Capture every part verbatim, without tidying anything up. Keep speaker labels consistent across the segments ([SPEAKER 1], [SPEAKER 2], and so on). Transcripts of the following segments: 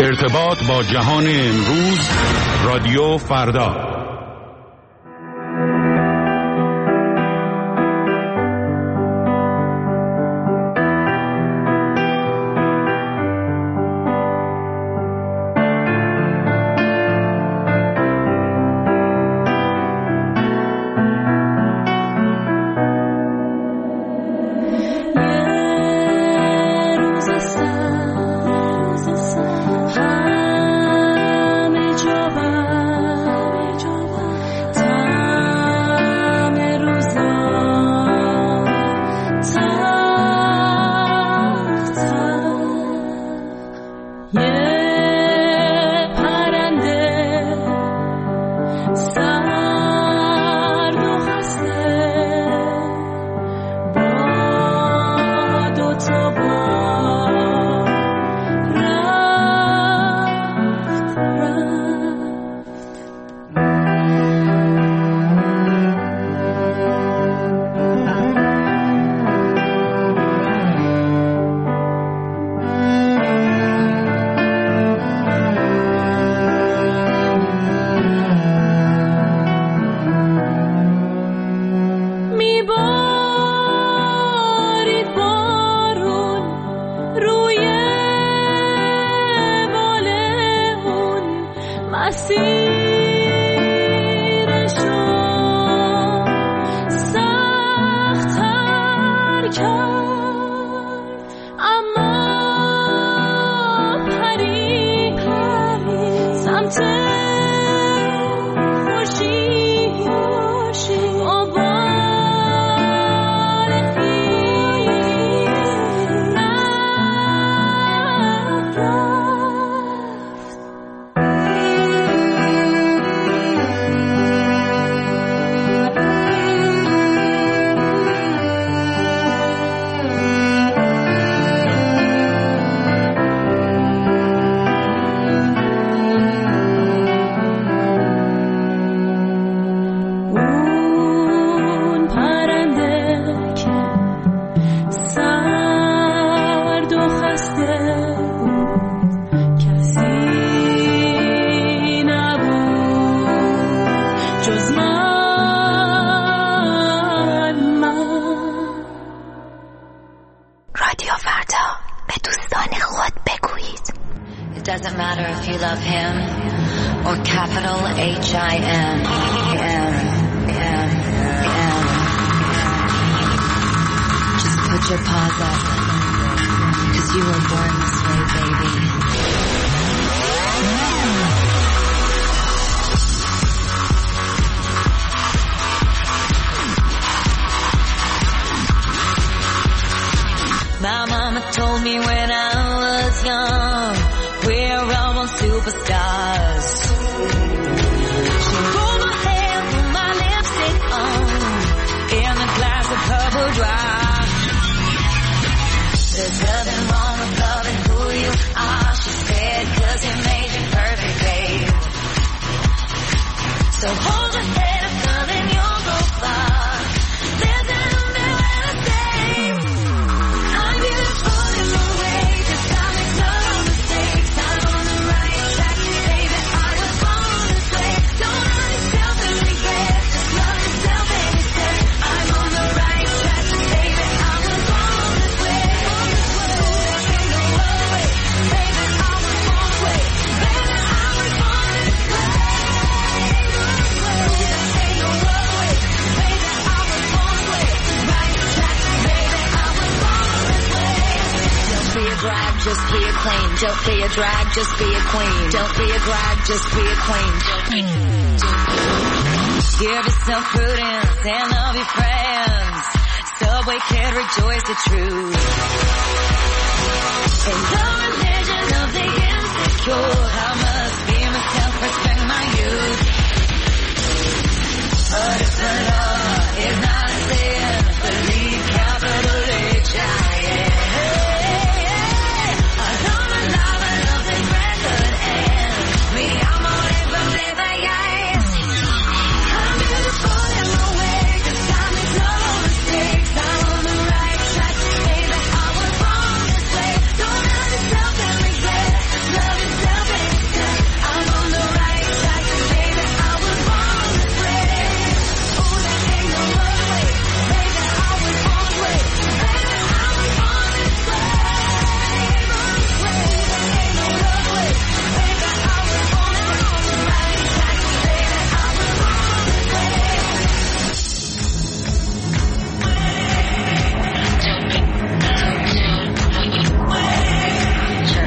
[SPEAKER 1] ارتباط با جهان امروز، رادیو فردا.
[SPEAKER 2] Just be a queen. Don't be a drag, just be a queen. Give yourself prudence and love your friends. Subway kid, rejoice the truth. In the religion of the insecure, I must be myself, respect my youth. But if the law is not a sin, believe capital H I M.
[SPEAKER 3] Mistakes, I'm on the right track, baby, I was born this way, don't understand.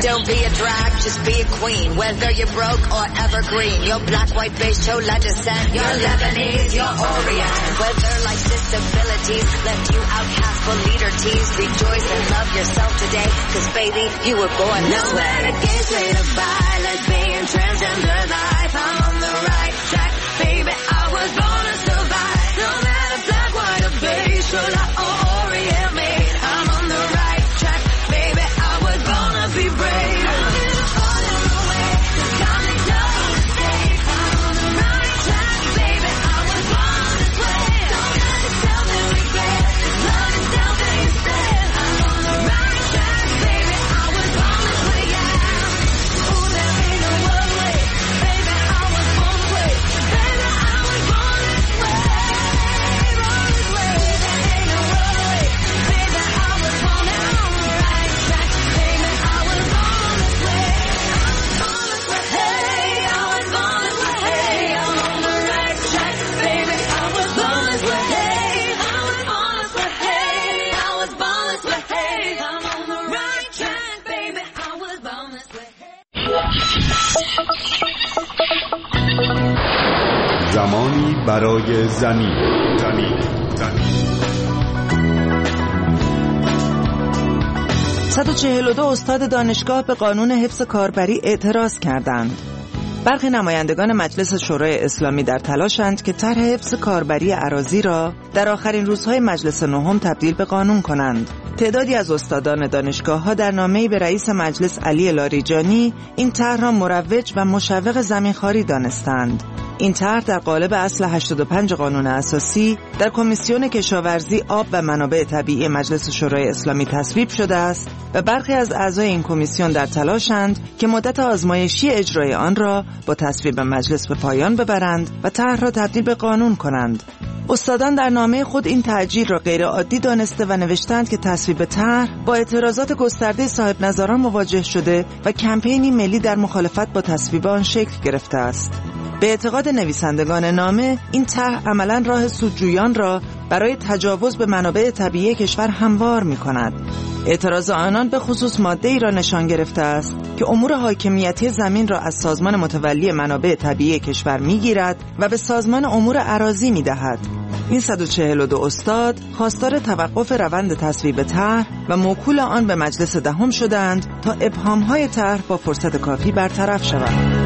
[SPEAKER 2] Don't be a drag, just be a queen. Whether you're broke or evergreen, your black, white, beige, chola descent, your Lebanese, your Orient. Whether life's disabilities left you outcast for leader tease, rejoice and love yourself today, cause baby, you were born this way. No matter gay, straight or bi, lesbian, transgender life, I'm on the right track, baby, I was born to survive. No matter black, white or beige, chola or Orient made, I'm on the right track, baby, I was born to be brave.
[SPEAKER 1] زمانی برای زمین زمین زمین
[SPEAKER 3] صد و چهل و دو استاد دانشگاه به قانون حفظ کاربری اعتراض کردند. برخی نمایندگان مجلس شورای اسلامی در تلاشند که طرح حفظ کاربری اراضی را در آخرین روزهای مجلس نهم تبدیل به قانون کنند. تعدادی از استادان دانشگاه‌ها در نامه‌ای به رئیس مجلس علی لاریجانی این طرح را مروج و مشوق زمینخواری دانستند. این طرح در قالب اصل هشتاد و پنج قانون اساسی در کمیسیون کشاورزی، آب و منابع طبیعی مجلس شورای اسلامی تصویب شده است و برخی از اعضای این کمیسیون در تلاشند که مدت آزمایشی اجرای آن را با تصویب مجلس به پایان ببرند و طرح را تبدیل به قانون کنند. استادان در نامه خود این تعجیل را غیر عادی دانسته و نوشتند که تصویب طرح با اعتراضات گسترده صاحب نظران مواجه شده و کمپینی ملی در مخالفت با تصویب آن شکل گرفته است. به اعتقاد نویسندگان نامه، این طرح عملاً راه سودجویان را برای تجاوز به منابع طبیعی کشور هموار می‌کند. اعتراض آنان به خصوص ماده‌ای را نشان گرفته است که امور حاکمیتی زمین را از سازمان متولی منابع طبیعی کشور می‌گیرد و به سازمان امور اراضی می‌دهد. این صد و چهل و دو استاد خواستار توقف روند تصویب طرح و موکول آن به مجلس دهم شدند تا ابهام‌های طرح با فرصت کافی برطرف شود.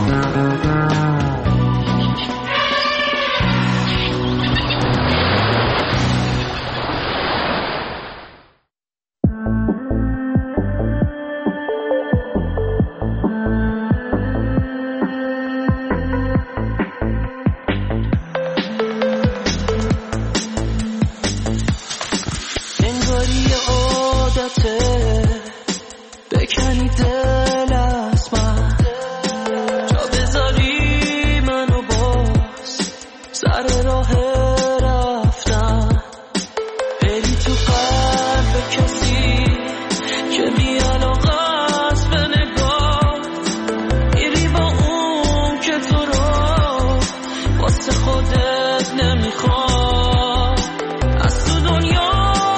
[SPEAKER 4] بکنی دل از من جا بذاری منو باز سر راه رفتن بری تو قلب کسی که بی علاقه است به نگاه میری با اون که تو رو واسه خودت نمیخواد از تو دنیا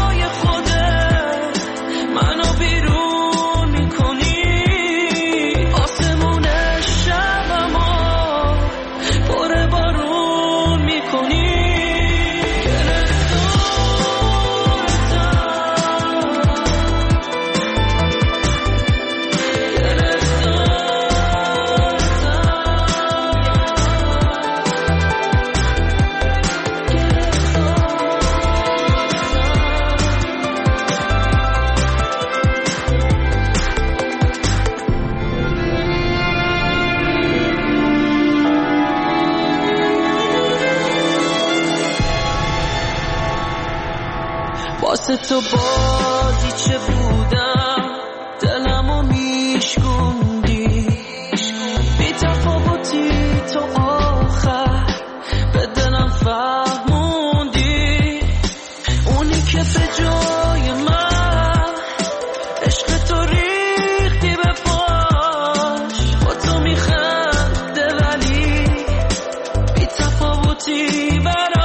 [SPEAKER 4] واسه تو بازیچه بودم دلمو میشکوندی بی تفاوتی تو آخر به دلم فهموندی اونی که به جای من عشق تو ریختی به پاش با تو میخنده ولی بی تفاوتی برام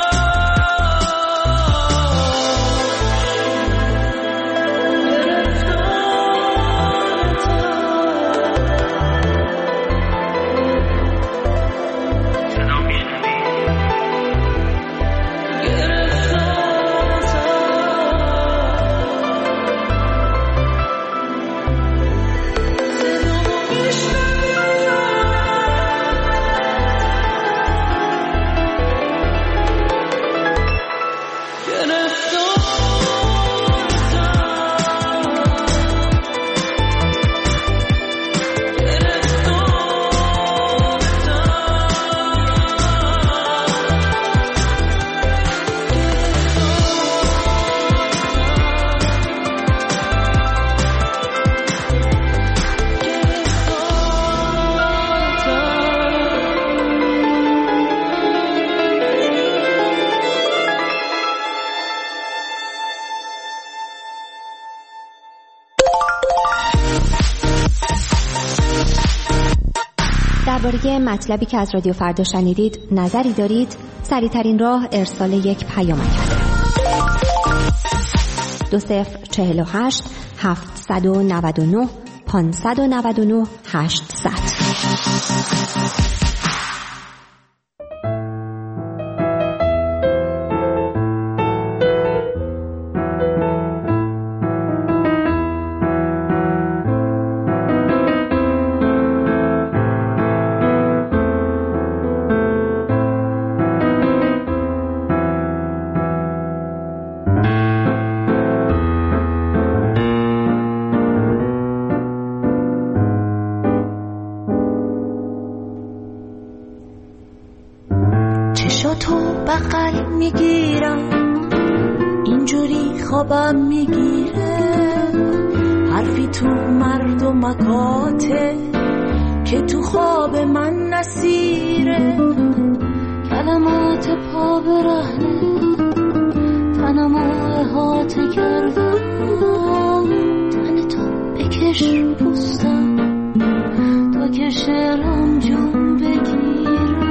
[SPEAKER 5] درباره مطلبی که از رادیو فردا شنیدید نظری دارید؟ سریع‌ترین راه ارسال یک پیامک است. دو صفر چهل و هشت هفتصد و نود و نه پانصد و نود و نه هشتصد.
[SPEAKER 4] چشاتو بغل میگیرم اینجوری خوابم میگیره، حرفی تو مردمکاته که تو خواب من نسیره، کلمات پا برهنه تنمو احاطه کردم، تن تو بکش پوستم تا که شعرم جون بگیرم،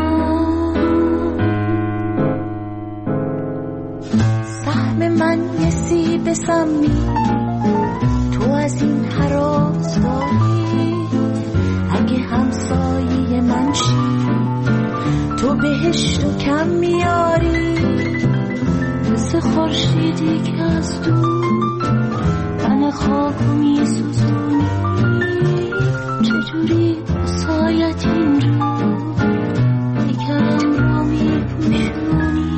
[SPEAKER 4] سهم من یه سیب سمی تو از این حراس داری، اگه همسایه من شی تو بهشتو کم میاری، مثل خورشیدی که از دور تن خاکو میسوزونی، چجوری سایت اینجا دیگرم را میپوشونی.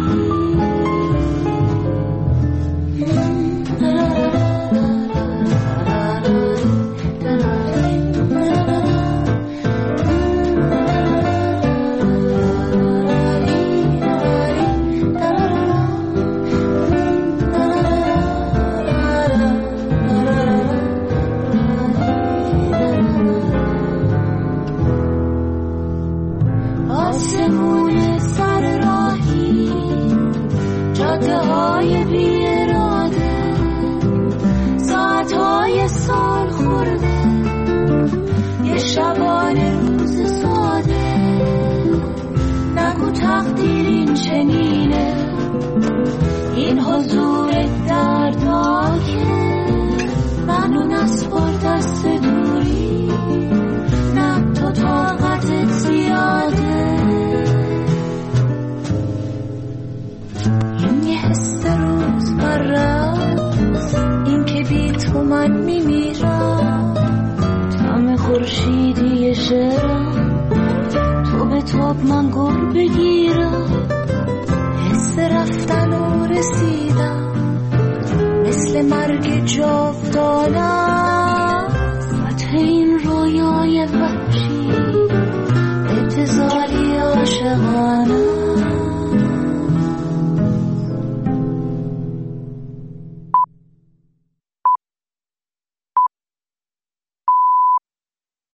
[SPEAKER 4] آسمون سر راهی جاده های بی اراده، ساعت های سال خورده یه شبانه روز ساده، نگو تقدیر این چنینه این حضور دردناکه، منو نسپار دست دوری نه تو طاقتت زیاده، این یه حس روز برست این که بی تو من میمیرم، طعم خورشیدی شعرم تو به تاب من گل بگیرم، حس رفتن و رسیدم مثل مرگ جاودانم، فتح این رویای وحشی ابتذالی عاشقانه.